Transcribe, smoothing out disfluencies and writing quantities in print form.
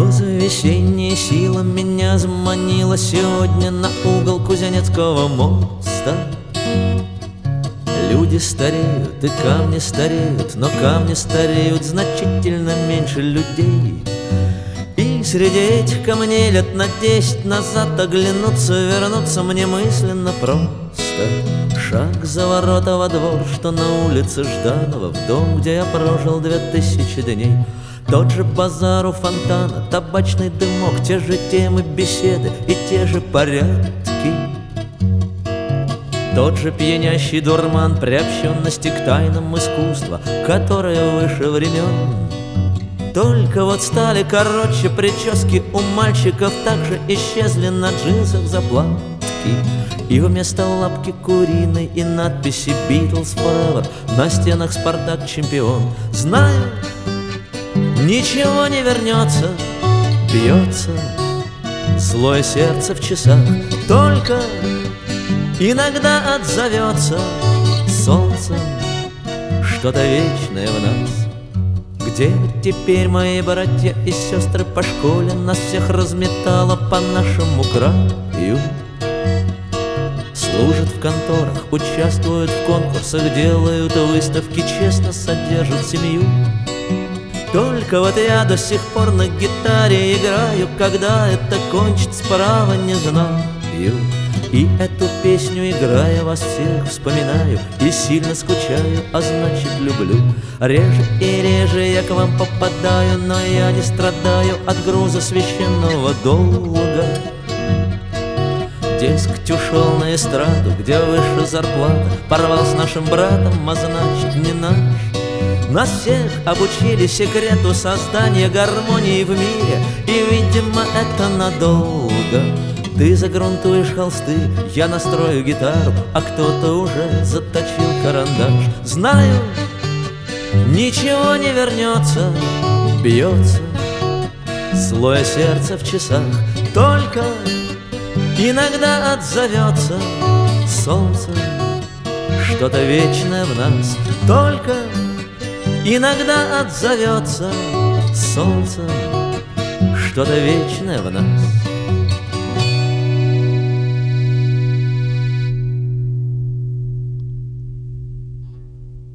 Роза весенняя сила меня заманила сегодня на угол Кузнецкого моста. Люди стареют и камни стареют, но камни стареют значительно меньше людей. И среди этих камней лет на 10 назад оглянуться, вернуться мне мысленно просто. Шаг за ворота во двор, что на улице Жданова, в дом, где я прожил 2000 дней. Тот же базар у фонтана, табачный дымок, те же темы беседы и те же порядки. Тот же пьянящий дурман приобщенности к тайнам искусства, которое выше времен. Только вот стали короче прически у мальчиков, также исчезли на джинсах заплатки. И вместо лапки куриной и надписи «Beatles Forever» на стенах «Спартак чемпион». Знаю, ничего не вернется, бьется злое сердце в часах. Только иногда отзовется солнцем что-то вечное в нас. Где теперь мои братья и сестры по школе? Нас всех разметало по нашему краю. Служат в конторах, участвуют в конкурсах, делают выставки, честно содержат семью. Только вот я до сих пор на гитаре играю, когда это кончится, право не знаю. И эту песню, играя, вас всех вспоминаю и сильно скучаю, а значит люблю. Реже и реже я к вам попадаю, но я не страдаю от груза священного долга. Дескать, ушел на эстраду, где выше зарплата, порвал с нашим братом, а значит не наш. Нас всех обучили секрету создания гармонии в мире, и, видимо, это надолго. Ты загрунтуешь холсты, я настрою гитару, а кто-то уже заточил карандаш. Знаю, ничего не вернется, бьется злое сердце в часах. Только иногда отзовется солнцем что-то вечное в нас. Только иногда отзовется солнцем что-то вечное в нас.